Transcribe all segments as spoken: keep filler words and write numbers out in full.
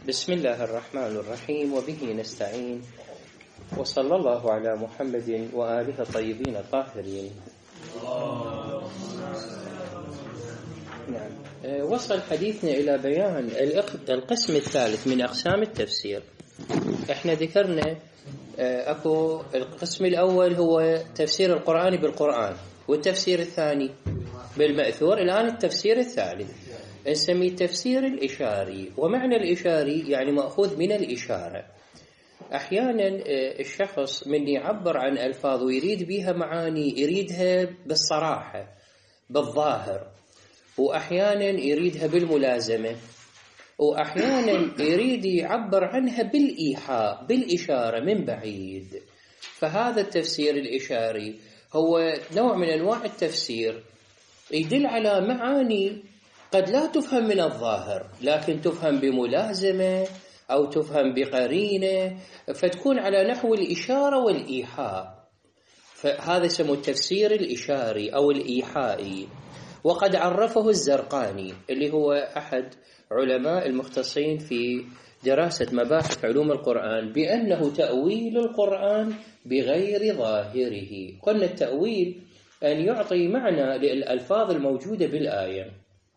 بسم الله الرحمن الرحيم وبه نستعين وصلى الله على محمد وآله الطيبين الطاهرين. نعم. وصل حديثنا إلى بيان القسم الثالث من أقسام التفسير. احنا ذكرنا أكو القسم الأول هو تفسير القرآن بالقرآن، والتفسير الثاني بالمأثور. الآن التفسير الثالث نسميه التفسير الإشاري، ومعنى الإشاري يعني مأخوذ من الإشارة. أحيانا الشخص من يعبر عن ألفاظ ويريد بها معاني يريدها بالصراحة بالظاهر، وأحيانا يريدها بالملازمة، وأحيانا يريد يعبر عنها بالإيحاء بالإشارة من بعيد. فهذا التفسير الإشاري هو نوع من أنواع التفسير يدل على معاني قد لا تفهم من الظاهر، لكن تفهم بملازمة أو تفهم بقرينة، فتكون على نحو الإشارة والإيحاء. فهذا يسمى التفسير الإشاري أو الإيحائي. وقد عرفه الزرقاني اللي هو أحد علماء المختصين في دراسة مباحث علوم القرآن بأنه تأويل القرآن بغير ظاهره. قلنا التأويل أن يعطي معنى للألفاظ الموجودة بالآية.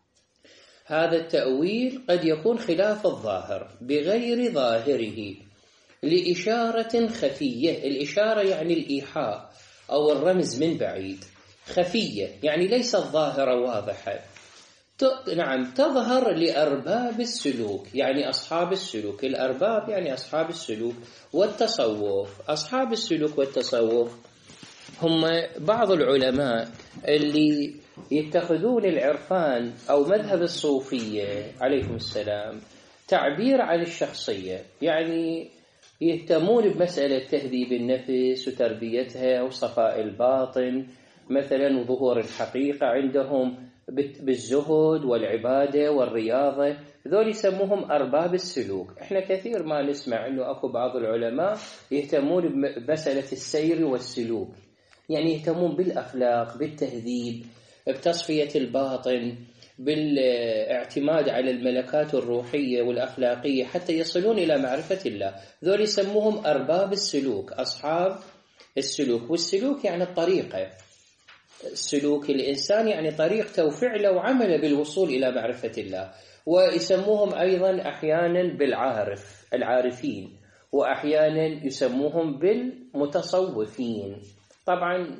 هذا التأويل قد يكون خلاف الظاهر بغير ظاهره لإشارة خفية. الإشارة يعني الإيحاء أو الرمز من بعيد، خفية يعني ليست ظاهرة واضحة. نعم، تظهر لأرباب السلوك يعني أصحاب السلوك. الأرباب يعني أصحاب السلوك والتصوف. أصحاب السلوك والتصوف هم بعض العلماء اللي يتخذون العرفان أو مذهب الصوفية عليكم السلام تعبير عن الشخصية، يعني يهتمون بمسألة تهذيب النفس وتربيتها وصفاء الباطن مثلا وظهور الحقيقة عندهم بالزهد والعبادة والرياضة. ذول يسموهم أرباب السلوك. احنا كثير ما نسمع انه اكو بعض العلماء يهتمون بمسألة السير والسلوك، يعني يهتمون بالأخلاق بالتهذيب بتصفية الباطن بالاعتماد على الملكات الروحية والأخلاقية حتى يصلون إلى معرفة الله. ذول يسموهم أرباب السلوك، أصحاب السلوك. والسلوك يعني الطريقة، السلوك الإنسان يعني طريقته وفعله وعمله بالوصول إلى معرفة الله. ويسموهم أيضا أحيانا بالعارف العارفين، وأحيانا يسموهم بالمتصوفين. طبعا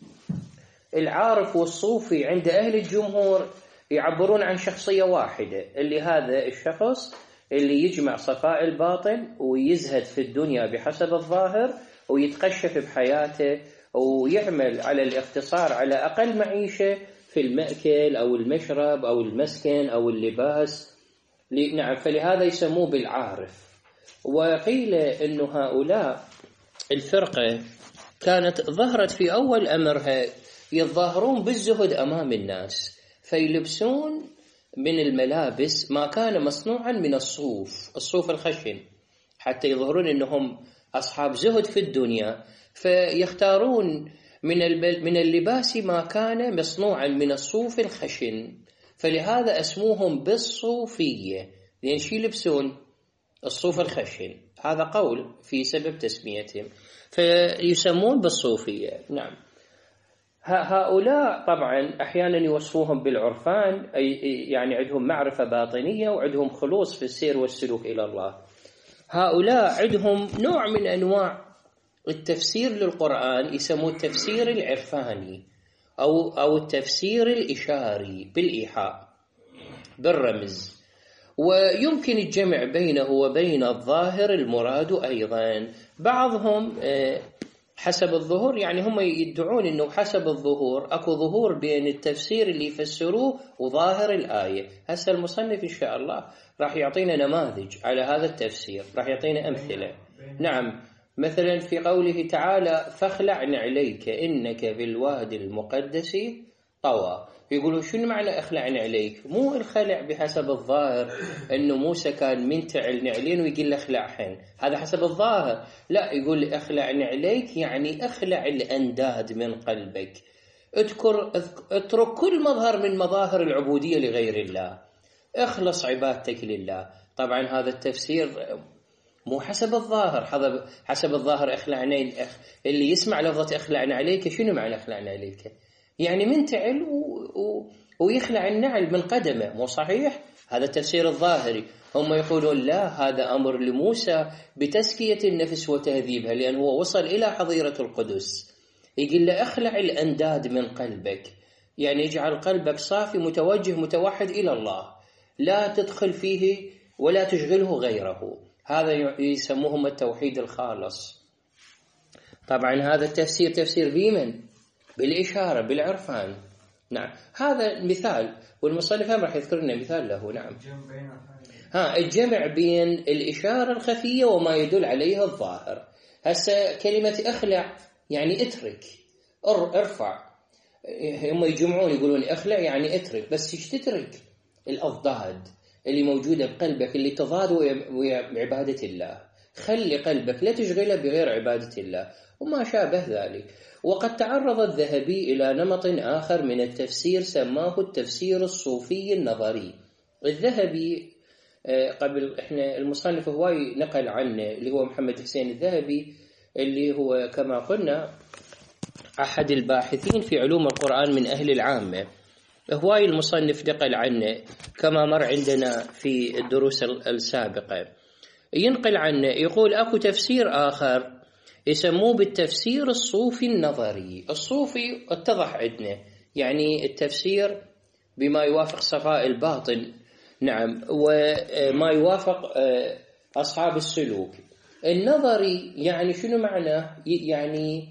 العارف والصوفي عند أهل الجمهور يعبرون عن شخصية واحدة، اللي هذا الشخص اللي يجمع صفاء الباطن ويزهد في الدنيا بحسب الظاهر ويتقشف بحياته ويعمل على الاقتصار على أقل معيشة في المأكل أو المشرب أو المسكن أو اللباس. نعم، فلهذا يسموه بالعارف. وقيل أن هؤلاء الفرقة كانت ظهرت في أول أمرها يتظاهرون بالزهد أمام الناس، فيلبسون من الملابس ما كان مصنوعا من الصوف الصوف الخشن حتى يظهرون أنهم أصحاب زهد في الدنيا، فيختارون من من اللباس ما كان مصنوعا من الصوف الخشن. فلهذا اسموهم بالصوفية، لأن شي يلبسون الصوف الخشن. هذا قول في سبب تسميتهم، فيسمون بالصوفية. نعم، هؤلاء طبعا أحيانا يوصفوهم بالعرفان، أي يعني عندهم معرفة باطنية وعندهم خلوص في السير والسلوك إلى الله. هؤلاء عندهم نوع من أنواع التفسير للقرآن يسموه التفسير العرفاني أو أو التفسير الإشاري بالإيحاء بالرمز. ويمكن الجمع بينه وبين الظاهر المراد أيضا. بعضهم حسب الظهور، يعني هم يدعون أنه حسب الظهور أكو ظهور بين التفسير اللي يفسروه وظاهر الآية. هسه المصنف إن شاء الله راح يعطينا نماذج على هذا التفسير، راح يعطينا أمثلة. نعم، مثلا في قوله تعالى فاخلع نعليك إنك بالواد المقدس طوى. يقولوا شنو معنى اخلع نعليك؟ مو الخلع بحسب الظاهر انه موسى كان منتعل نعلين ويقول له اخلعهن، هذا حسب الظاهر. لا، يقول اخلع نعليك يعني اخلع الانداد من قلبك، اذكر اترك كل مظهر من مظاهر العبودية لغير الله، اخلص عبادتك لله، طبعا هذا التفسير مو حسب الظاهر، حسب الظاهر اخلعنا، اللي يسمع لفظة اخلعنا عليك شنو معنى اخلعنا عليك؟ يعني منتعل و... و... ويخلع النعل من قدمه، مو صحيح؟ هذا التفسير الظاهري. هم يقولون لا، هذا أمر لموسى بتزكية النفس وتهذيبها، لأنه هو وصل إلى حظيرة القدس. يقول له اخلع الأنداد من قلبك، يعني اجعل قلبك صافي متوجه متوحد إلى الله، لا تدخل فيه ولا تشغله غيره. هذا يسموهم التوحيد الخالص. طبعا هذا التفسير تفسير بمن؟ بالإشارة، بالعرفان. نعم، هذا مثال، والمصنف هم راح يذكر لنا مثال له. نعم، ها الجمع بين الإشارة الخفية وما يدل عليها الظاهر. هسه كلمة اخلع يعني اترك، ارفع. هم يجمعون يقولون اخلع يعني اترك، بس ايش تترك؟ الأضداد اللي موجودة بقلبك اللي تضاد ويا عبادة الله. خلي قلبك لا تشغله بغير عبادة الله وما شابه ذلك. وقد تعرض الذهبي إلى نمط آخر من التفسير سماه التفسير الصوفي النظري. الذهبي قبل احنا المصنف هواي نقل عنه، اللي هو محمد حسين الذهبي، اللي هو كما قلنا أحد الباحثين في علوم القرآن من أهل العامة. هواي المصنف نقل عنه كما مر عندنا في الدروس السابقة. ينقل عنه يقول أكو تفسير آخر يسموه بالتفسير الصوفي النظري. الصوفي اتضح عندنا يعني التفسير بما يوافق صفاء الباطن، نعم، وما يوافق أصحاب السلوك. النظري يعني شنو معناه؟ يعني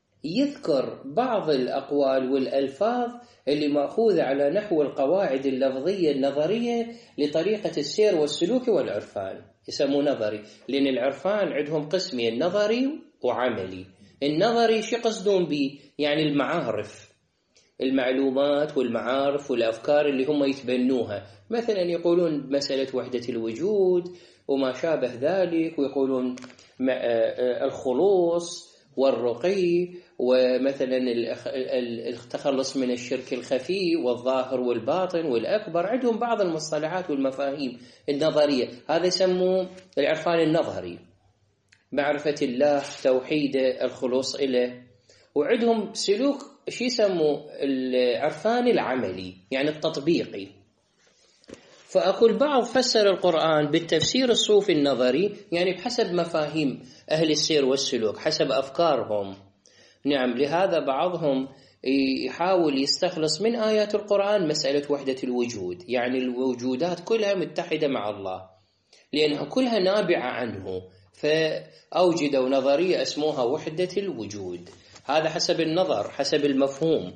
يذكر بعض الأقوال والألفاظ اللي مأخوذة على نحو القواعد اللفظية النظرية لطريقة السير والسلوك والعرفان، يسموه نظري. لأن العرفان عندهم قسمين، نظري وعملي. النظري شو قصدون به؟ يعني المعارف، المعلومات والمعارف والأفكار اللي هم يتبنوها. مثلا يقولون مسألة وحدة الوجود وما شابه ذلك، ويقولون الخلوص والرقي، ومثلا التخلص من الشرك الخفي والظاهر والباطن والأكبر. عندهم بعض المصطلحات والمفاهيم النظرية، هذا يسموه العرفان النظري، معرفة الله، توحيده، الخلوص إله. وعندهم سلوك شي يسموه العرفان العملي، يعني التطبيقي. فأقول بعض فسر القرآن بالتفسير الصوفي النظري، يعني بحسب مفاهيم أهل السير والسلوك، حسب أفكارهم. نعم، لهذا بعضهم يحاول يستخلص من آيات القرآن مسألة وحدة الوجود، يعني الوجودات كلها متحدة مع الله لأنها كلها نابعة عنه، فأوجدوا نظرية اسموها وحدة الوجود. هذا حسب النظر، حسب المفهوم.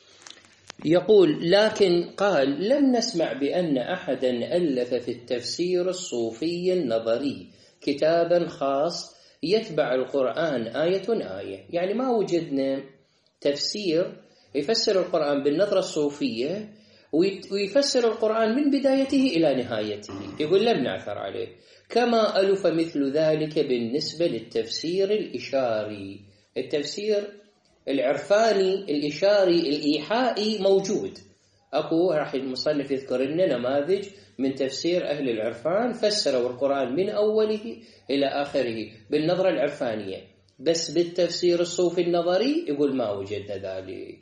يقول لكن قال لم نسمع بأن أحدا ألف في التفسير الصوفي النظري كتابا خاص يتبع القرآن آية آية. يعني ما وجدنا تفسير يفسر القرآن بالنظرة الصوفية ويفسر القرآن من بدايته إلى نهايته. يقول لم نعثر عليه. كما ألف مثل ذلك بالنسبة للتفسير الإشاري. التفسير العرفاني الإشاري الإيحائي موجود. أكو راح المصنف يذكر لنا نماذج من تفسير أهل العرفان فسروا القرآن من أوله إلى آخره بالنظرة العرفانية، بس بالتفسير الصوفي النظري يقول ما وجدنا ذلك.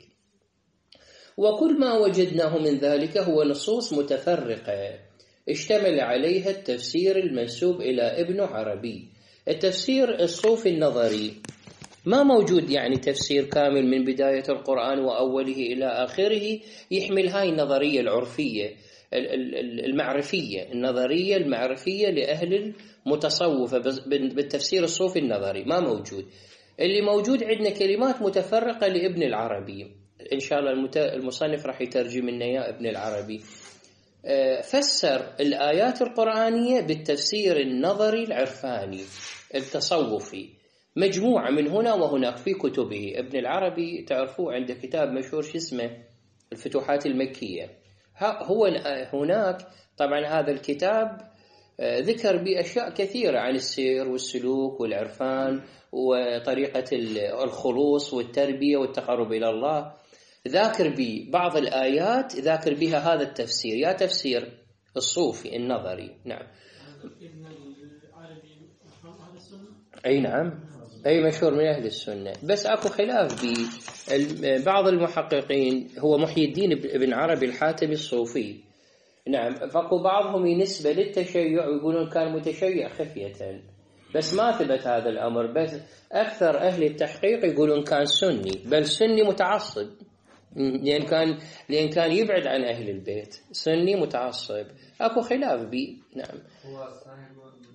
وكل ما وجدناه من ذلك هو نصوص متفرقة اشتمل عليها التفسير المنسوب إلى ابن عربي. التفسير الصوفي النظري ما موجود يعني تفسير كامل من بداية القرآن وأوله إلى آخره يحمل هاي النظرية العرفية المعرفية، النظرية المعرفية لأهل المتصوفة بالتفسير الصوفي النظري ما موجود. اللي موجود عندنا كلمات متفرقة لابن العربي، إن شاء الله المصنف راح يترجم لنا يا ابن العربي. فسر الآيات القرآنية بالتفسير النظري العرفاني التصوفي، مجموعة من هنا وهناك في كتبه. ابن العربي تعرفوه عنده كتاب مشهور شو اسمه الفتوحات المكية. هو هناك طبعا هذا الكتاب ذكر بأشياء كثيرة عن السير والسلوك والعرفان وطريقة الخلوص والتربية والتقرب إلى الله. ذاكر ببعض الآيات ذاكر بها هذا التفسير، يا تفسير الصوفي النظري. نعم. ابن العربي من أهل السنة؟ أي نعم، أي مشهور من أهل السنة، بس أكو خلاف ببعض المحققين. هو محي الدين ابن عربي الحاتمي الصوفي، نعم، فاكو بعضهم ينسبة للتشيع ويقولون كان متشيع خفية، بس ما ثبت هذا الأمر. بس أكثر أهل التحقيق يقولون كان سني، بل سني متعصب، لأن كان لأن كان يبعد عن أهل البيت، سني متعصب. أكو خلاف بي. نعم. هو صاحب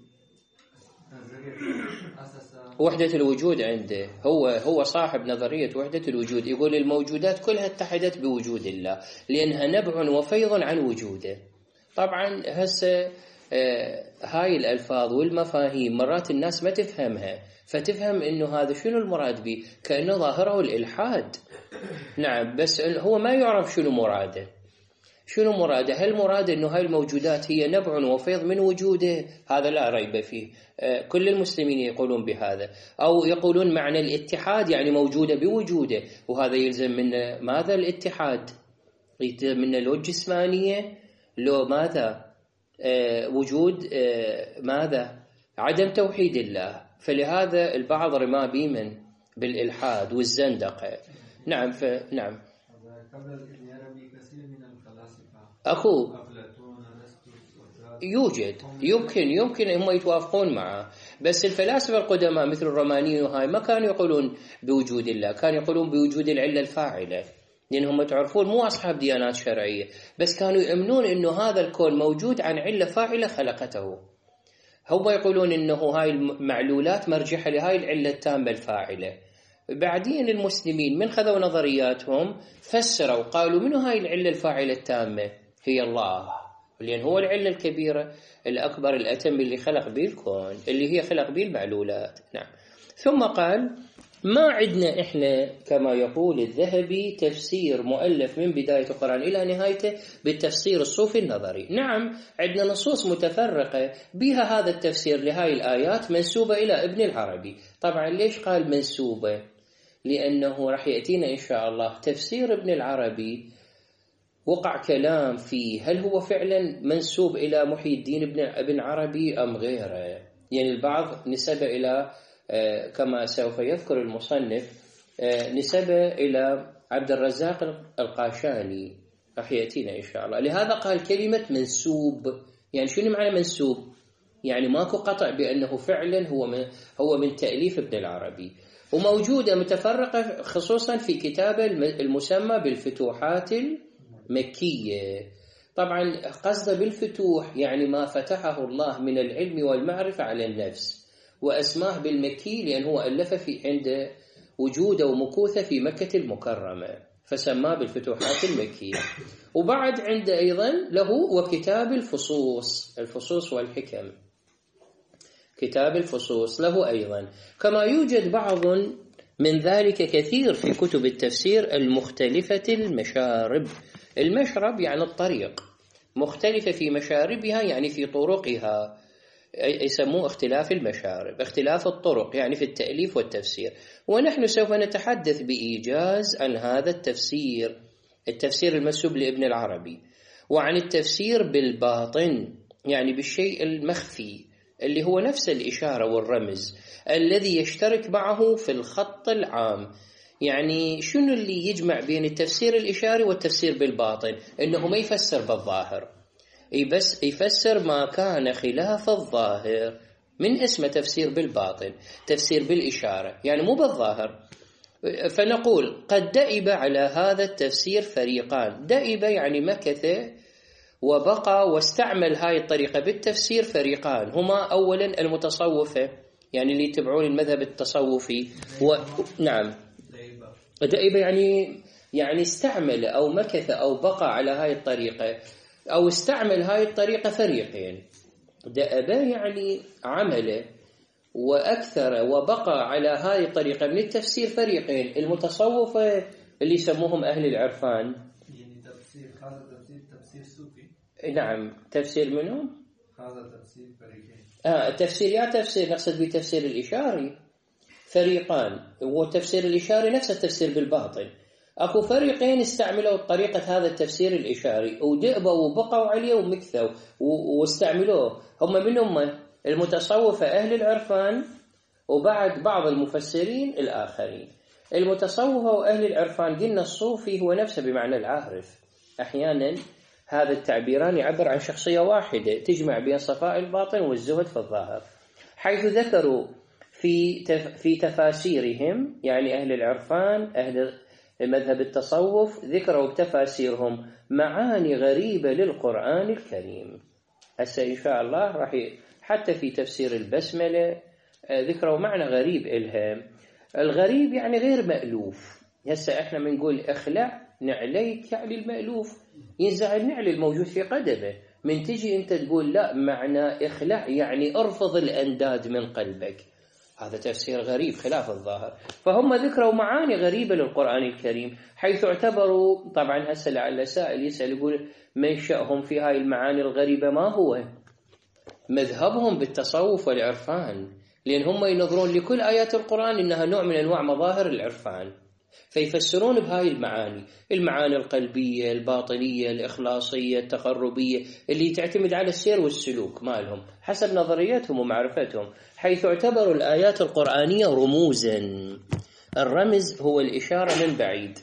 وحدة الوجود عنده، هو هو صاحب نظرية وحدة الوجود. يقول الموجودات كلها اتحدت بوجود الله لأنها نبع وفيض عن وجوده. طبعا هسه آه هاي الألفاظ والمفاهيم مرات الناس ما تفهمها، فتفهم إنه هذا شنو المراد به، كأنه ظاهره الإلحاد. نعم، بس هو ما يعرف شنو مراده. شنو مراده؟ هل مراده إنه هاي الموجودات هي نبع وفيض من وجوده؟ هذا لا ريب فيه، آه كل المسلمين يقولون بهذا. أو يقولون معنى الاتحاد يعني موجودة بوجوده، وهذا يلزم من ماذا الاتحاد؟ يلزم من لو الجسمانية، لو ماذا آه وجود آه ماذا عدم توحيد الله. فلهذا البعض رما بيمن بالإلحاد والزندقة. نعم. فنعم أخو يوجد، يمكن يمكن هم يتوافقون معه، بس الفلاسفة القدماء مثل الرومانيين وهاي ما كانوا يقولون بوجود الله، كانوا يقولون بوجود العلة الفاعلة، لأنهم تعرفون مو أصحاب ديانات شرعية، بس كانوا يؤمنون إنه هذا الكون موجود عن علة فاعلة خلقته. هم يقولون إنه هاي المعلولات مرجحة لهاي العلة التامة الفاعلة. بعدين المسلمين من خذوا نظرياتهم فسروا قالوا منو هاي العلة الفاعلة التامة؟ هي الله، لأن هو العلة الكبيرة الأكبر الأتم اللي خلق به الكون، اللي هي خلق به المعلولات. نعم. ثم قال ما عندنا إحنا كما يقول الذهبي تفسير مؤلف من بداية القرآن إلى نهايته بالتفسير الصوفي النظري. نعم، عندنا نصوص متفرقة بها هذا التفسير لهاي الآيات منسوبة إلى ابن العربي. طبعا ليش قال منسوبة؟ لأنه راح يأتينا إن شاء الله تفسير ابن العربي وقع كلام فيه هل هو فعلا منسوب إلى محي الدين ابن عربي أم غيره. يعني البعض نسب إلى آه كما سوف يذكر المصنف آه نسب إلى عبد الرزاق القاشاني، راح يأتينا إن شاء الله. لهذا قال كلمة منسوب. يعني شنو معنى منسوب؟ يعني ماكو قطع بأنه فعلا هو من هو من تأليف ابن العربي، وموجودة متفرقة خصوصا في كتابه المسمى بالفتوحات المكية. طبعا قصده بالفتوح يعني ما فتحه الله من العلم والمعرفة على النفس، وأسماه بالمكي لأن هو ألف في عند وجوده ومكوثة في مكة المكرمة فسماه بالفتوحات المكية. وبعد عند أيضا له وكتاب الفصوص، الفصوص والحكم، كتاب الفصوص له أيضا. كما يوجد بعض من ذلك كثير في كتب التفسير المختلفة المشارب. المشرب يعني الطريق، مختلفة في مشاربها يعني في طرقها، يسموه اختلاف المشارب، اختلاف الطرق يعني في التأليف والتفسير. ونحن سوف نتحدث بإيجاز عن هذا التفسير، التفسير المنسوب لابن العربي، وعن التفسير بالباطن يعني بالشيء المخفي اللي هو نفس الإشارة والرمز الذي يشترك معه في الخط العام. يعني شنو اللي يجمع بين التفسير الإشاري والتفسير بالباطن؟ إنه ما يفسر بالظاهر، بس يفسر ما كان خلاف الظاهر، من اسمه تفسير بالباطن، تفسير بالإشارة يعني مو بالظاهر. فنقول قد دئب على هذا التفسير فريقان. دئب يعني مكث وبقى واستعمل هاي الطريقة بالتفسير فريقان، هما أولا المتصوفة يعني اللي يتبعون المذهب التصوفي و... نعم دئب يعني يعني استعمل أو مكث أو بقى على هاي الطريقة أو استعمل هاي الطريقة فريقين. دأب يعني عمل وأكثر وبقى على هاي الطريقة من التفسير فريقين، المتصوفة اللي يسموهم أهل العرفان. يعني تفسير هذا تفسير تفسير صوفي. نعم، تفسير منهم هذا تفسير فريقين. آه التفسير يا تفسير نقصد بتفسير الإشاري فريقان، والتفسير الإشاري نفس التفسير بالباطن. أكو فريقين استعملوا طريقة هذا التفسير الإشاري ودئبوا وبقوا عليه ومكثوا واستعملوه. هم من هم؟ المتصوفة أهل العرفان وبعد بعض المفسرين الآخرين. المتصوفة وأهل العرفان قلنا الصوفي هو نفسه بمعنى العارف. أحيانا هذا التعبيران يعبر عن شخصية واحدة تجمع بين صفاء الباطن والزهد في الظاهر، حيث ذكروا في في تفاسيرهم، يعني أهل العرفان أهل مذهب التصوف ذكروا بتفاسيرهم معاني غريبة للقرآن الكريم. هسه إن شاء الله راح حتى في تفسير البسملة ذكروا معنى غريب إلها. الغريب يعني غير مألوف. هسه إحنا بنقول اخلع نعليك يعني المألوف، ينزع النعل الموجود في قدمه. من تجي أنت تقول لا، معنى اخلع يعني ارفض الأنداد من قلبك. هذا تفسير غريب خلاف الظاهر. فهم ذكروا معاني غريبة للقرآن الكريم، حيث اعتبروا، طبعا هسه لعل سائل يسأل يقول منشأهم في هاي المعاني الغريبة ما هو؟ مذهبهم بالتصوف والعرفان، لأن هم ينظرون لكل آيات القرآن إنها نوع من أنواع مظاهر العرفان، فيفسرون بهاي المعاني، المعاني القلبية الباطنية الإخلاصية التقربية اللي تعتمد على السير والسلوك مالهم حسب نظرياتهم ومعرفتهم، حيث اعتبروا الآيات القرآنية رموزا. الرمز هو الإشارة من بعيد،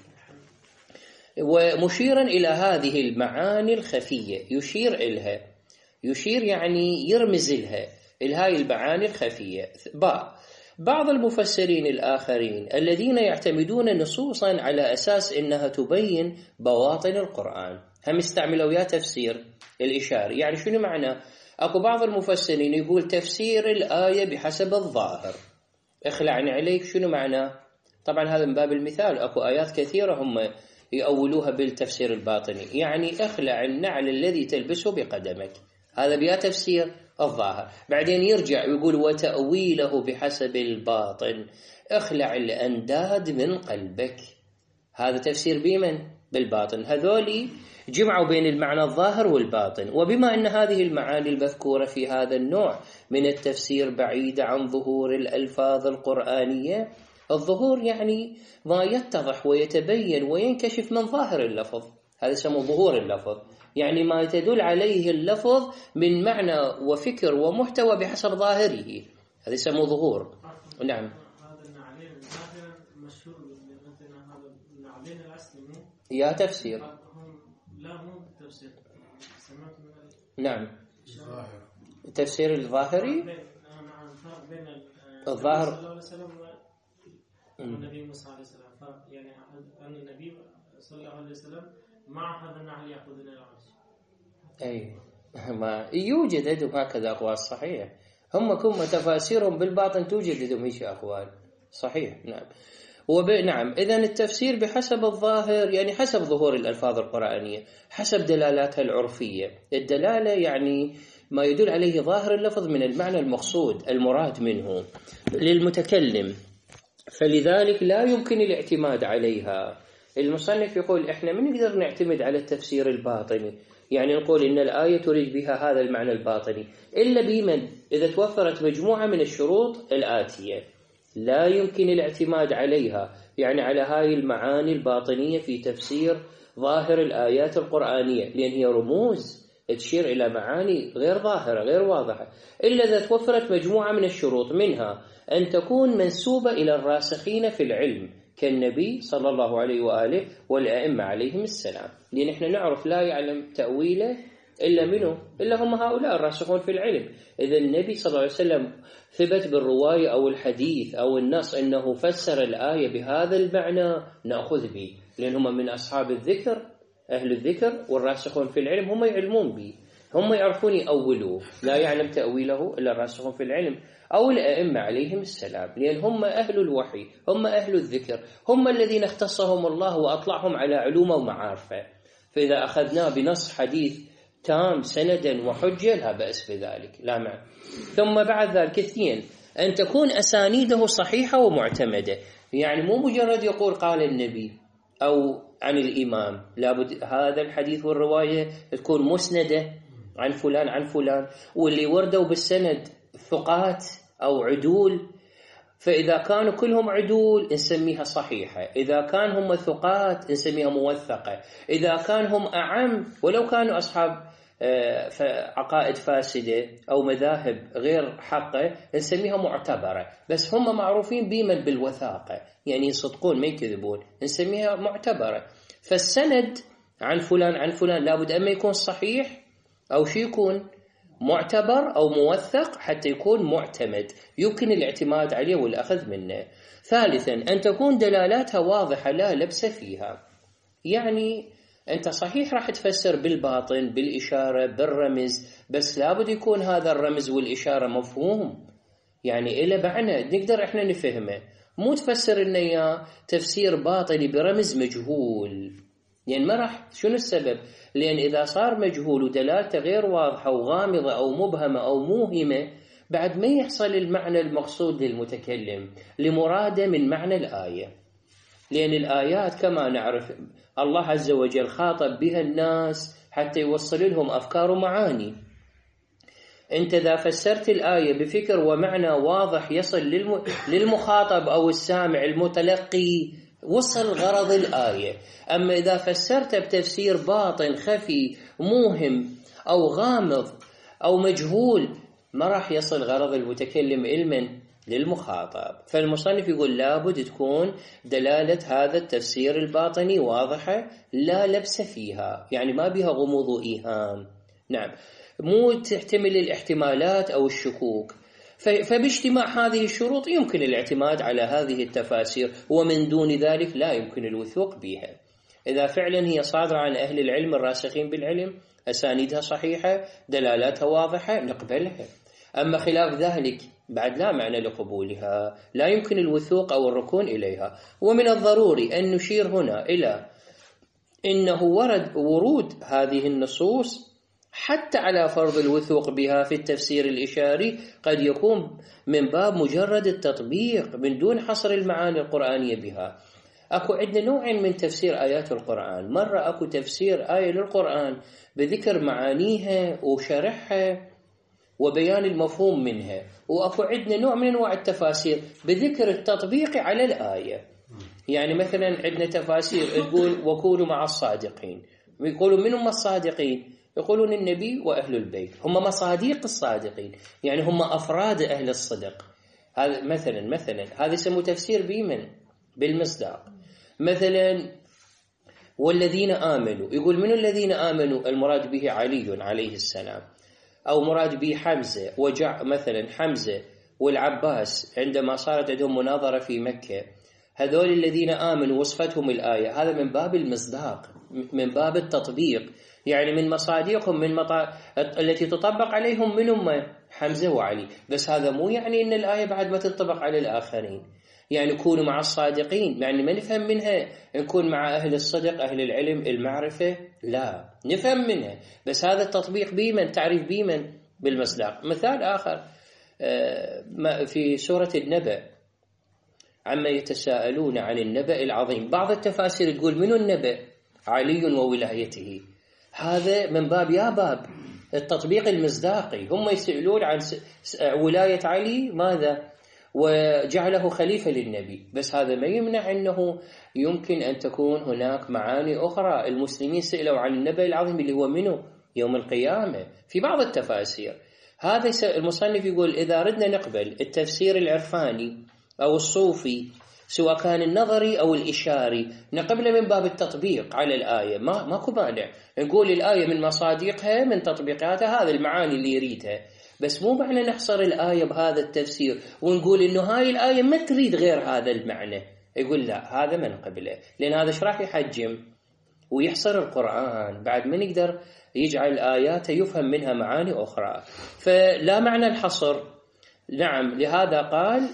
ومشيرا إلى هذه المعاني الخفية، يشير إلها، يشير يعني يرمز لها، الهاي المعاني الخفية. باء بعض المفسرين الآخرين الذين يعتمدون نصوصا على أساس إنها تبين بواطن القرآن هم استعملوا يا تفسير الإشاري. يعني شنو معنى؟ أكو بعض المفسرين يقول تفسير الآية بحسب الظاهر، اخلعني عليك شنو معنى؟ طبعا هذا من باب المثال، أكو آيات كثيرة هم يأولوها بالتفسير الباطني، يعني اخلع النعل الذي تلبسه بقدمك، هذا بيا تفسير الظاهر. بعدين يرجع ويقول وتأويله بحسب الباطن، اخلع الأنداد من قلبك، هذا تفسير بمن؟ بالباطن. هذولي جمعوا بين المعنى الظاهر والباطن. وبما أن هذه المعاني المذكورة في هذا النوع من التفسير بعيدة عن ظهور الألفاظ القرآنية، الظهور يعني ما يتضح ويتبين وينكشف من ظاهر اللفظ، هذا يسمى ظهور اللفظ، يعني ما تدل عليه اللفظ من معنى وفكر ومحتوى بحسب ظاهره، هذا يسمى ظهور. نعم. هذا النعلين الظاهر مشهور مثلا، هذا النعلين الأصلي يا تفسير لا مو تفسير سمعت من نعم التفسير الظاهري. نعم الفرق بين الظاهر صلى الله عليه وسلم والنبي موسى عليه السلام، فرق يعني أن النبي صلى الله عليه وسلم مع هذا النعل يأخذ إلى العرش. أي ما يوجد عندهم هكذا أقوال صحيح، هم كم تفاسيرهم بالباطن توجد عندهم هيك أقوال صحيح. نعم. وب... نعم إذن التفسير بحسب الظاهر يعني حسب ظهور الألفاظ القرآنية، حسب دلالاتها العرفية. الدلالة يعني ما يدل عليه ظاهر اللفظ من المعنى المقصود المراد منه للمتكلم، فلذلك لا يمكن الاعتماد عليها. المصنف يقول إحنا ما نقدر نعتمد على التفسير الباطني، يعني نقول إن الآية تريد بها هذا المعنى الباطني إلا بمن؟ إذا توفرت مجموعة من الشروط الآتية لا يمكن الاعتماد عليها، يعني على هاي المعاني الباطنية في تفسير ظاهر الآيات القرآنية، لأن هي رموز تشير إلى معاني غير ظاهرة غير واضحة، إلا إذا توفرت مجموعة من الشروط، منها أن تكون منسوبة إلى الراسخين في العلم كالنبي صلى الله عليه وآله والأئمة عليهم السلام، لأن إحنا نعرف لا يعلم تأويله إلا منه إلا هم هؤلاء الراسخون في العلم. إذا النبي صلى الله عليه وسلم ثبت بالرواية أو الحديث أو النص أنه فسر الآية بهذا المعنى نأخذ به، لأن هم من أصحاب الذكر، أهل الذكر والراسخون في العلم هم يعلمون به، هم يعرفون يأولوه، لا يعلم تأويله إلا الراسخون في العلم أو الأئمة عليهم السلام، لأن هم أهل الوحي، هم أهل الذكر، هم الذين اختصهم الله وأطلعهم على علومه ومعارفه. فإذا أخذناه بنص حديث تام سندا وحجة لا بأس بذلك، لا معنى. ثم بعد ذلك اثنين، أن تكون أسانيده صحيحة ومعتمدة، يعني مو مجرد يقول قال النبي أو عن الإمام، لابد هذا الحديث والرواية تكون مسندة عن فلان عن فلان، واللي وردوا بالسند ثقات أو عدول، فإذا كانوا كلهم عدول نسميها صحيحة، إذا كان هم ثقات نسميها موثقة، إذا كان هم أعم ولو كانوا أصحاب عقائد فاسدة أو مذاهب غير حقة نسميها معتبرة، بس هم معروفين بيمن بالوثاقة، يعني يصدقون ما يكذبون، نسميها معتبرة. فالسند عن فلان عن فلان لابد أما يكون صحيح أو شيء يكون معتبر أو موثق حتى يكون معتمد يمكن الاعتماد عليه والأخذ منه. ثالثا أن تكون دلالاتها واضحة لا لبس فيها، يعني أنت صحيح راح تفسر بالباطن بالإشارة بالرمز، بس لابد يكون هذا الرمز والإشارة مفهوم، يعني إلى معنى نقدر إحنا نفهمه، مو تفسر لنا إياه تفسير باطني برمز مجهول، يعني ما راح. شنو السبب؟ لأن إذا صار مجهول ودلالته غير واضحة وغامضة أو مبهمة أو موهمة بعد ما يحصل المعنى المقصود للمتكلم لمراده من معنى الآية. لأن الآيات كما نعرف الله عز وجل خاطب بها الناس حتى يوصل لهم أفكار ومعاني. أنت إذا فسرت الآية بفكر ومعنى واضح يصل للمخاطب أو السامع المتلقي وصل غرض الآية. أما إذا فسرت بتفسير باطن خفي موهم أو غامض أو مجهول ما راح يصل غرض المتكلم علما للمخاطب. فالمصنف يقول لابد تكون دلالة هذا التفسير الباطني واضحة لا لبس فيها، يعني ما بها غموض وإيهام، نعم، مو تحتمل الاحتمالات أو الشكوك. فباجتماع هذه الشروط يمكن الاعتماد على هذه التفاسير، ومن دون ذلك لا يمكن الوثوق بها. إذا فعلا هي صادرة عن أهل العلم الراسخين بالعلم، أسانيدها صحيحة، دلالاتها واضحة، نقبلها. أما خلاف ذلك بعد لا معنى لقبولها، لا يمكن الوثوق أو الركون إليها. ومن الضروري أن نشير هنا إلى إنه ورد ورود هذه النصوص حتى على فرض الوثوق بها في التفسير الإشاري قد يكون من باب مجرد التطبيق من دون حصر المعاني القرآنية بها. أكو عندنا نوعين من تفسير آيات القرآن، مرة أكو تفسير آية للقرآن بذكر معانيها وشرحها وبيان المفهوم منها، وأكو عندنا نوع من أنواع التفاسير بذكر التطبيق على الآية. يعني مثلا عندنا تفاسير تقول وكونوا مع الصادقين، ويقولوا من هم الصادقين؟ يقولون النبي وأهل البيت، هم مصاديق الصادقين، يعني هم أفراد أهل الصدق. هذا مثلا مثلا هذا يسمى تفسير بيمن بالمصداق. مثلا والذين آمنوا، يقول من الذين آمنوا؟ المراد به علي عليه السلام، أو مراد به حمزة وجع مثلا حمزة والعباس عندما صارت عندهم مناظرة في مكة، هذول الذين آمنوا وصفتهم الآية. هذا من باب المصداق، من باب التطبيق، يعني من مصاديقهم من مطا... التي تطبق عليهم من هم حمزة وعلي. بس هذا مو يعني أن الآية بعد ما تطبق على الآخرين، يعني كونوا مع الصادقين، يعني ما نفهم منها نكون مع أهل الصدق أهل العلم المعرفة، لا نفهم منها، بس هذا التطبيق بيمن تعريف بيمن بالمصداق. مثال آخر في سورة النبأ عما يتساءلون عن النبأ العظيم، بعض التفاسير تقول من النبأ؟ علي وولايته. هذا من باب يا باب التطبيق المصداقي، هم يسألون عن ولاية علي ماذا؟ وجعله خليفة للنبي، بس هذا ما يمنع أنه يمكن أن تكون هناك معاني أخرى. المسلمين سئلوا عن النبأ العظيم اللي هو منه يوم القيامة في بعض التفاسير. هذا المصنف يقول إذا ردنا نقبل التفسير العرفاني أو الصوفي سواء كان النظري أو الإشاري نقبله من باب التطبيق على الآية، ما ماكو مانع نقول الآية من مصادقها من تطبيقاتها هذا المعاني اللي يريدها، بس مو معنى نحصر الآية بهذا التفسير ونقول إنه هاي الآية ما تريد غير هذا المعنى. يقول لا، هذا ما نقبله، لأن هذا ايش راح يحجم ويحصر القرآن، بعد ما نقدر يجعل آياته يفهم منها معاني أخرى، فلا معنى الحصر. نعم، لهذا قال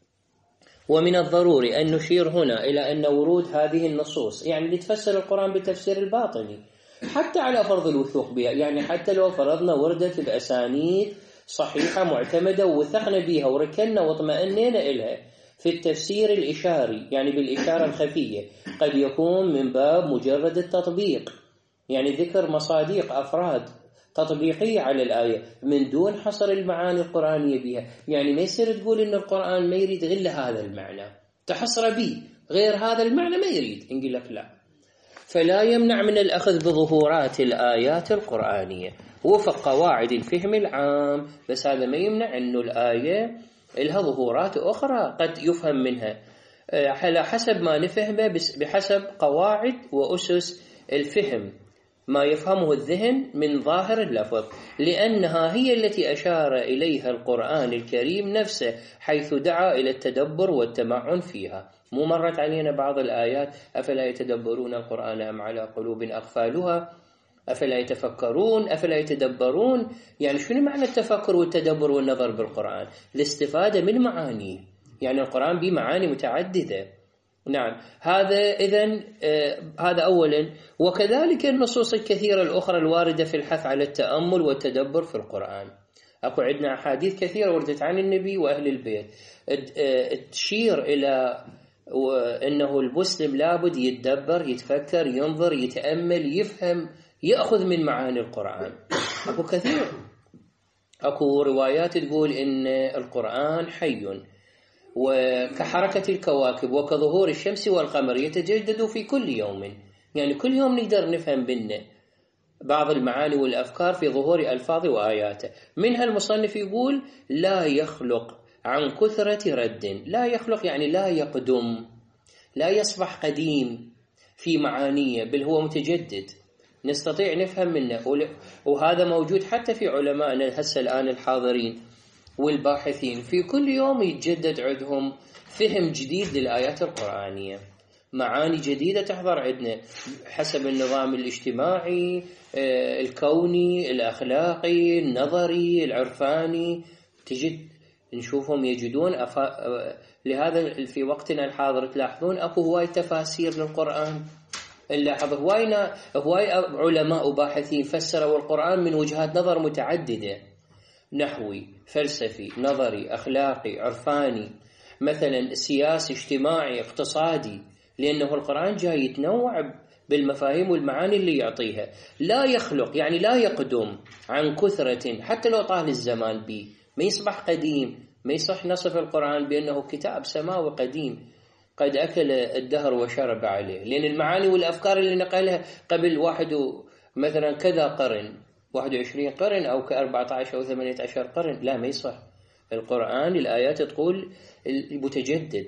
ومن الضروري أن نشير هنا إلى أن ورود هذه النصوص يعني لتفسر القرآن بالتفسير الباطني حتى على فرض الوثوق بها، يعني حتى لو فرضنا وردت بأسانيد صحيحة معتمدة ووثقنا بها وركنا واطمأنينا إلها في التفسير الإشاري، يعني بالإشارة الخفية، قد يكون من باب مجرد التطبيق، يعني ذكر مصاديق أفراد تطبيقية على الآية من دون حصر المعاني القرآنية بها. يعني ما يصير تقول إن القرآن ما يريد إلا هذا المعنى تحصر به، غير هذا المعنى ما يريد، نقول لك لا. فلا يمنع من الأخذ بظهورات الآيات القرآنية وفق قواعد الفهم العام، بس هذا ما يمنع أنه الآية لها ظهورات أخرى قد يفهم منها على حسب ما نفهمه، بحسب قواعد وأسس الفهم ما يفهمه الذهن من ظاهر اللفظ، لأنها هي التي أشار إليها القرآن الكريم نفسه حيث دعا إلى التدبر والتمعن فيها. مو مرت علينا بعض الآيات أفلا يتدبرون القرآن أم على قلوب أقفالها، أفلا يتفكرون، أفلا يتدبرون. يعني شنو معنى التفكر والتدبر والنظر بالقرآن؟ الاستفادة من معانيه، يعني القرآن به معاني متعددة. نعم، هذا إذن آه هذا أولا. وكذلك النصوص الكثيرة الأخرى الواردة في الحث على التأمل والتدبر في القرآن. أكو عندنا أحاديث كثيرة وردت عن النبي وأهل البيت آه تشير إلى أنه المسلم لابد يتدبر، يتفكر، ينظر، يتأمل، يفهم، يأخذ من معاني القرآن. أكو كثير، أكو روايات تقول إن القرآن حي وكحركة الكواكب وكظهور الشمس والقمر يتجدد في كل يوم. يعني كل يوم نقدر نفهم بنا بعض المعاني والأفكار في ظهور ألفاظ وآياته. منها المصنف يقول لا يخلق عن كثرة رد. لا يخلق يعني لا يقدم، لا يصبح قديم في معانيه، بل هو متجدد نستطيع نفهم منه. وهذا موجود حتى في علمائنا هسه الآن الحاضرين والباحثين، في كل يوم يتجدد عندهم فهم جديد للآيات القرآنية، معاني جديدة تحضر عندنا حسب النظام الاجتماعي، الكوني، الأخلاقي، النظري، العرفاني، تجد نشوفهم يجدون أفا... لهذا في وقتنا الحاضر تلاحظون أكو هواي تفاسير للقرآن. نلاحظ هواي هواي علماء وباحثين فسروا القرآن من وجهات نظر متعددة، نحوي، فلسفي، نظري، أخلاقي، عرفاني، مثلا سياسي، اجتماعي، اقتصادي، لأنه القرآن جاي يتنوع بالمفاهيم والمعاني اللي يعطيها. لا يخلق يعني لا يقدم عن كثرة، حتى لو طال الزمان به ما يصبح قديم. ما يصح نصف القرآن بأنه كتاب سماوي قديم قد أكل الدهر وشرب عليه، لأن المعاني والأفكار اللي نقلها قبل واحد مثلا كذا قرن، واحد وعشرين قرن أو كأربعة عشر أو ثمانية عشر قرن، لا ما يصح. القرآن الآيات تقول المتجدد.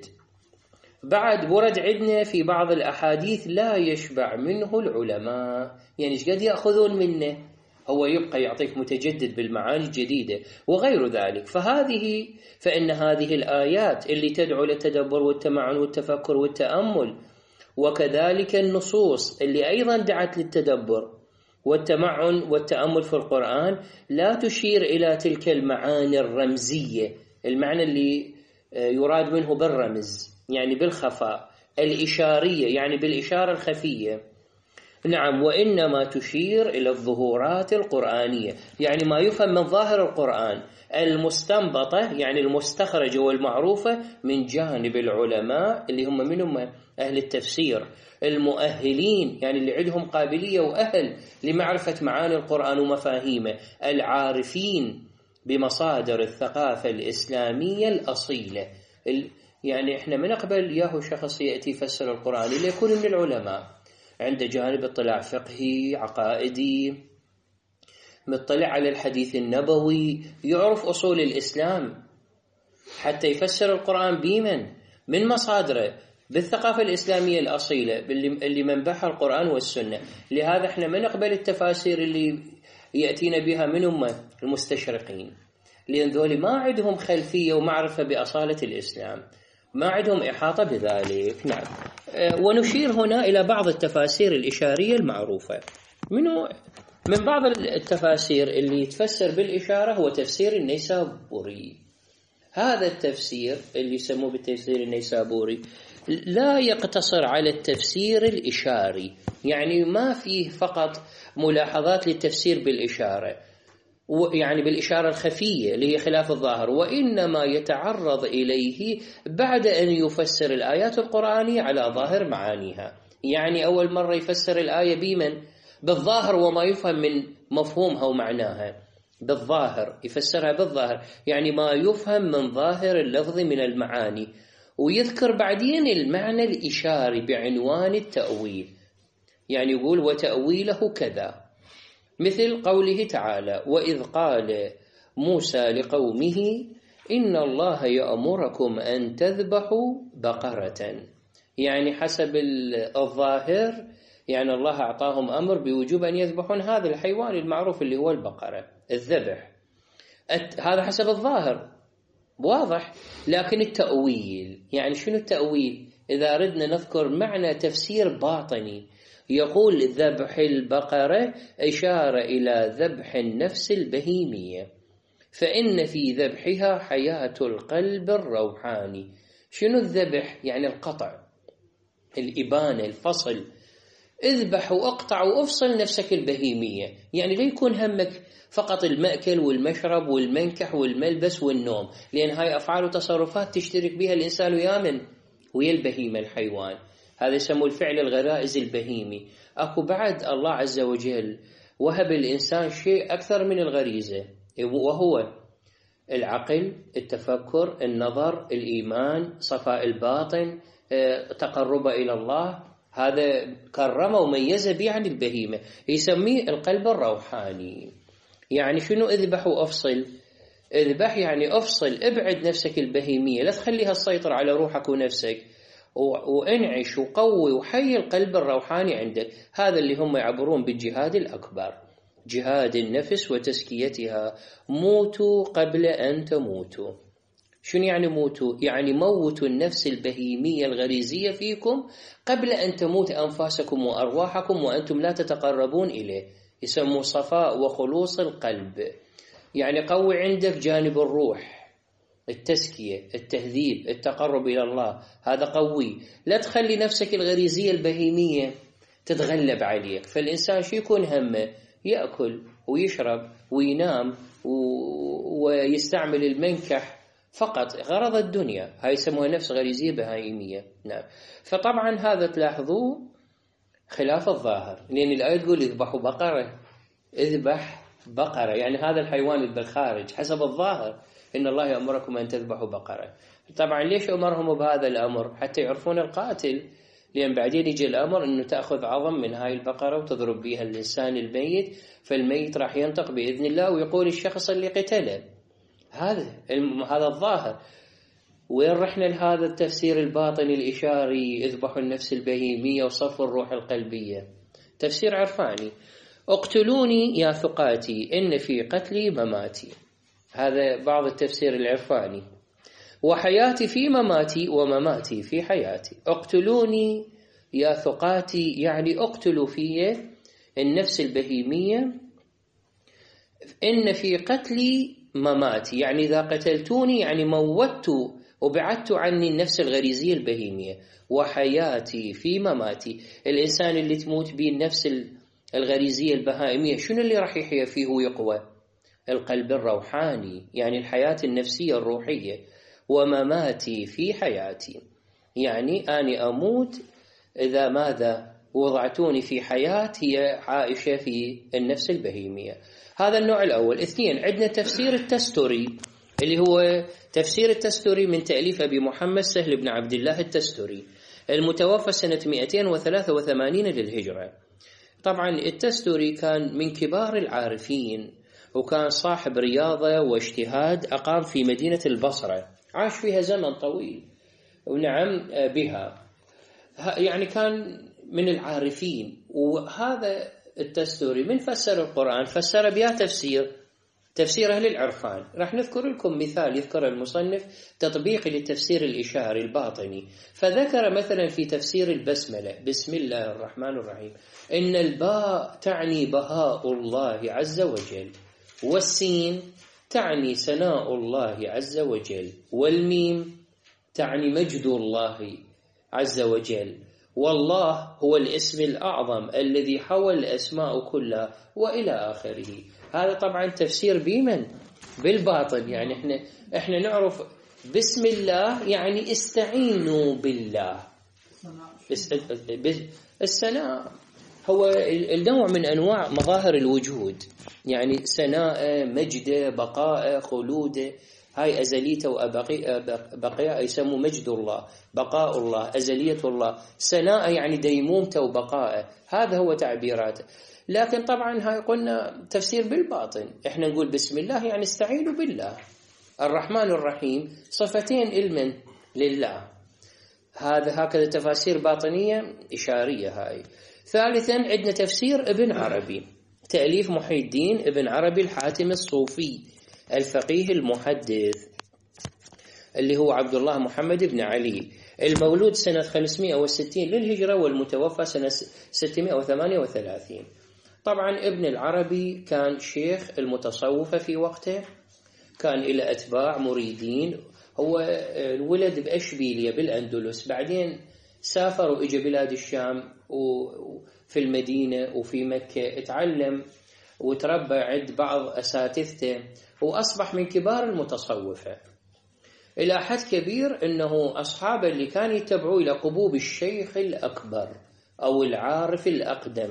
بعد ورد عندنا في بعض الأحاديث لا يشبع منه العلماء، يعني ايش قد يأخذون منه، هو يبقى يعطيك متجدد بالمعاني الجديدة وغير ذلك. فهذه فإن هذه الآيات اللي تدعو للتدبر والتمعن والتفكر والتأمل، وكذلك النصوص اللي أيضا دعت للتدبر والتمعن والتأمل في القرآن، لا تشير إلى تلك المعاني الرمزية، المعنى اللي يراد منه بالرمز يعني بالخفاء، الإشارية يعني بالإشارة الخفية. نعم، وإنما تشير إلى الظهورات القرآنية، يعني ما يفهم من ظاهر القرآن المستنبطة، يعني المستخرجة والمعروفة من جانب العلماء اللي هم منهم أهل التفسير المؤهلين، يعني اللي عندهم قابلية وأهل لمعرفة معاني القرآن ومفاهيمه، العارفين بمصادر الثقافة الإسلامية الأصيلة. يعني إحنا من قبل ياهو شخص يأتي يفسر القرآن اللي يكون من العلماء عنده جانب اطلاع فقهي عقائدي، مطلع على الحديث النبوي، يعرف أصول الإسلام حتى يفسر القرآن بمن من مصادره بالثقافة الإسلامية الأصيلة اللي منبعها القرآن والسنة. لهذا احنا ما نقبل التفاسير اللي يأتينا بها من أمة المستشرقين، لأن ذولي ما عندهم خلفية ومعرفة بأصالة الإسلام، ما عندهم إحاطة بذلك. نعم، ونشير هنا إلى بعض التفاسير الإشارية المعروفة. منه من بعض التفاسير اللي يتفسر بالإشارة هو تفسير النيسابوري. هذا التفسير اللي يسموه بالتفسير النيسابوري لا يقتصر على التفسير الإشاري، يعني ما فيه فقط ملاحظات للتفسير بالإشارة، يعني بالإشارة الخفية اللي هي خلاف الظاهر، وإنما يتعرض إليه بعد أن يفسر الآيات القرآنية على ظاهر معانيها. يعني أول مرة يفسر الآية بمن بالظاهر وما يفهم من مفهومها ومعناها، بالظاهر يفسرها بالظاهر يعني ما يفهم من ظاهر اللفظ من المعاني، ويذكر بعدين المعنى الإشاري بعنوان التأويل، يعني يقول وتأويله كذا، مثل قوله تعالى وإذ قال موسى لقومه إن الله يأمركم أن تذبحوا بقرة، يعني حسب الظاهر يعني الله أعطاهم أمر بوجوب أن يذبحون هذا الحيوان المعروف اللي هو البقرة، الذبح، هذا حسب الظاهر واضح. لكن التأويل يعني شنو التأويل؟ إذا أردنا نذكر معنى تفسير باطني يقول ذبح البقرة إشارة إلى ذبح النفس البهيمية، فإن في ذبحها حياة القلب الروحاني. شنو الذبح؟ يعني القطع، الإبانة، الفصل. اذبح واقطع وافصل نفسك البهيمية، يعني لا يكون همك فقط المأكل والمشرب والمنكح والملبس والنوم، لأن هاي أفعال وتصرفات تشترك بها الإنسان ويامن ويا البهيمة الحيوان، هذا يسموه الفعل الغرائز البهيمي. أكو بعد الله عز وجل وهب الإنسان شيء أكثر من الغريزة، وهو العقل، التفكر، النظر، الإيمان، صفاء الباطن، تقرب إلى الله، هذا كرمه وميزه به عن البهيمة، يسميه القلب الروحاني. يعني شنو اذبح وافصل؟ اذبح يعني افصل، ابعد نفسك البهيمية، لا تخليها تسيطر على روحك ونفسك، وانعش وقوي وحي القلب الروحاني عندك. هذا اللي هم يعبرون بالجهاد الأكبر، جهاد النفس وتزكيتها. موتوا قبل أن تموتوا. شنو يعني موتوا؟ يعني موتوا النفس البهيمية الغريزية فيكم قبل أن تموت أنفاسكم وأرواحكم وأنتم لا تتقربون إليه، يسموه صفاء وخلوص القلب. يعني قوي عندك جانب الروح، التزكية، التهذيب، التقرب إلى الله، هذا قوي. لا تخلي نفسك الغريزية البهيمية تتغلب عليك. فالإنسان شو يكون همه؟ يأكل ويشرب وينام ويستعمل المنكح فقط غرض الدنيا، هاي يسموها نفس غريزية بهائمية. نعم. فطبعا هذا تلاحظوه خلاف الظاهر، لأن الآية تقول اذبحوا بقرة، اذبح بقرة يعني هذا الحيوان اللي بالخارج، حسب الظاهر إن الله يأمركم أن تذبحوا بقرة. طبعا ليش أمرهم بهذا الأمر؟ حتى يعرفون القاتل، لأن بعدين يجي الأمر أنه تأخذ عظم من هاي البقرة وتضرب بها الإنسان الميت، فالميت راح ينطق بإذن الله ويقول الشخص اللي قتله. هذا هذا الظاهر. وين رحنا لهذا التفسير الباطني الإشاري اذبحوا النفس البهيمية وصفوا الروح القلبية؟ تفسير عرفاني. اقتلوني يا ثقاتي إن في قتلي مماتي، هذا بعض التفسير العرفاني. وحياتي في مماتي ومماتي في حياتي. اقتلوني يا ثقاتي يعني اقتلوا في النفس البهيمية، إن في قتلي مماتي يعني إذا قتلتوني يعني موتت وبعدت عني النفس الغريزية البهيمية. وحياتي في مماتي، الإنسان اللي تموت به النفس الغريزية البهائمية شنو اللي راح يحيا فيه ويقوى؟ القلب الروحاني، يعني الحياة النفسية الروحية. ومماتي في حياتي يعني أني أموت إذا ماذا وضعتوني في حياة هي عائشة في النفس البهيمية. هذا النوع الأول. اثنين، عندنا تفسير التستوري اللي هو تفسير التستوري من تأليف أبي محمد سهل بن عبد الله التستوري المتوفى سنة مئتين وثلاثة وثمانين للهجرة. طبعا التستوري كان من كبار العارفين، وكان صاحب رياضة واجتهاد، أقام في مدينة البصرة، عاش فيها زمن طويل، ونعم بها، يعني كان من العارفين. وهذا التستوري من فسر القرآن فسر بها تفسير تفسير أهل العرفان. راح نذكر لكم مثال يذكر المصنف تطبيق للتفسير الإشاري الباطني. فذكر مثلا في تفسير البسملة بسم الله الرحمن الرحيم إن الباء تعني بهاء الله عز وجل، والسين تعني سناء الله عز وجل، والميم تعني مجد الله عز وجل، والله هو الاسم الأعظم الذي حوى الأسماء كلها، وإلى آخره. هذا طبعا تفسير بمن؟ بالباطن. يعني احنا احنا نعرف بسم الله يعني استعينوا بالله، السناء هو النوع من أنواع مظاهر الوجود، يعني سناء، مجد، بقاء، خلود، هاي أزليته وبقية يسموا مجد الله، بقاء الله، أزلية الله، سناء يعني ديمومته وبقاءه، هذا هو تعبيراته. لكن طبعا هاي قلنا تفسير بالباطن، احنا نقول بسم الله يعني استعينوا بالله. الرحمن الرحيم صفتين علما لله، هذا هكذا تفاسير باطنية إشارية هاي. ثالثا عندنا تفسير ابن عربي، تأليف محي الدين ابن عربي الحاتم الصوفي الفقيه المحدث، اللي هو عبد الله محمد بن علي، المولود سنة خمسمائة وستين للهجرة والمتوفى سنة ستمائة وثمانية وثلاثين. طبعا ابن العربي كان شيخ المتصوفة في وقته، كان إلى أتباع مريدين. هو الولد بأشبيلية بالأندلس، بعدين سافر وإجى بلاد الشام وفي المدينة وفي مكة، اتعلم وتربى عند بعض أساتذته وأصبح من كبار المتصوفة إلى حد كبير. أنه أصحابه اللي كانوا يتبعوا إلى قبوب الشيخ الأكبر أو العارف الأقدم،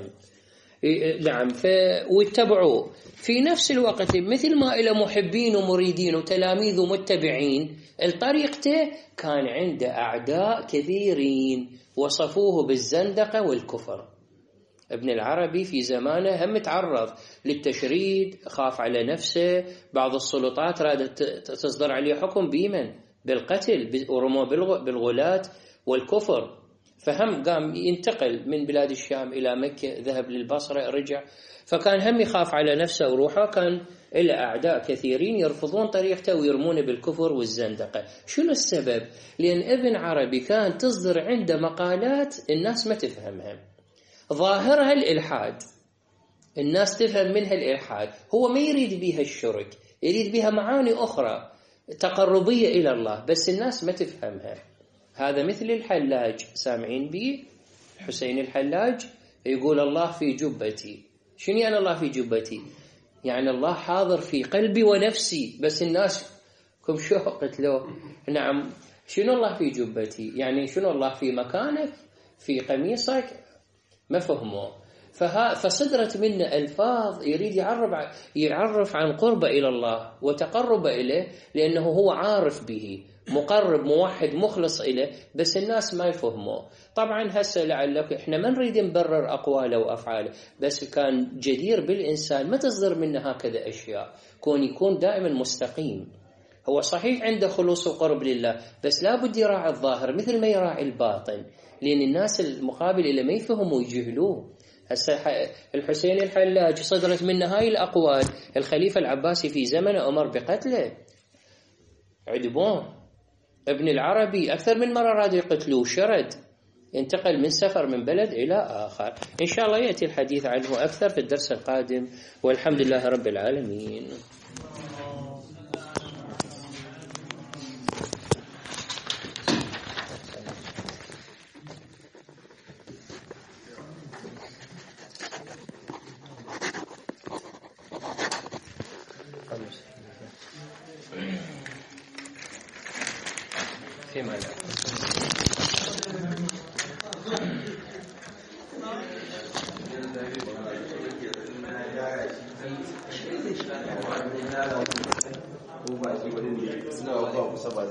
نعم، واتبعوه. في نفس الوقت مثل ما إلى محبين ومريدين وتلاميذ ومتبعين الطريقته، كان عنده أعداء كثيرين وصفوه بالزندقة والكفر. ابن العربي في زمانه هم تعرض للتشريد، خاف على نفسه، بعض السلطات رادت تصدر عليه حكم بيمن بالقتل ورموه بالغلاة والكفر، فهم قام ينتقل من بلاد الشام إلى مكة، ذهب للبصرة، رجع، فكان هم يخاف على نفسه وروحه. كان إلى أعداء كثيرين يرفضون طريقته ويرمونه بالكفر والزندقة. شنو السبب؟ لأن ابن عربي كان تصدر عنده مقالات الناس ما تفهمها، ظاهرها الإلحاد، الناس تفهم منها الإلحاد، هو ما يريد بها الشرك، يريد بها معاني أخرى تقربية إلى الله، بس الناس ما تفهمها. هذا مثل الحلاج، سامعين به؟ حسين الحلاج يقول الله في جبتي. شنو يعني الله في جبتي؟ يعني الله حاضر في قلبي ونفسي، بس الناس كم شو قتلوه. نعم، شنو الله في جبتي؟ يعني شنو الله في مكانك، في قميصك؟ ما فهموا. فها فصدرت منه ألفاظ يريد يعرف يعرف عن قربه إلى الله وتقرب إليه، لأنه هو عارف به، مقرب موحد مخلص إليه، بس الناس ما يفهموه. طبعا هسه لعلك احنا ما نريد نبرر أقواله وأفعاله، بس كان جدير بالإنسان ما تصدر منه هكذا أشياء، كون يكون دائما مستقيم. هو صحيح عنده خلوص وقرب لله، بس لابد يراعي الظاهر مثل ما يراعي الباطن، لأن الناس المقابل اللي ما يفهموا يجهلوه. هسه الحسين الحلاج صدرت منه هاي الأقوال، الخليفة العباسي في زمنه أمر بقتله، عدبون. ابن العربي أكثر من مرة راد يقتلوه، شرد، انتقل من سفر من بلد إلى آخر. إن شاء الله يأتي الحديث عنه أكثر في الدرس القادم، والحمد لله رب العالمين. فيما لا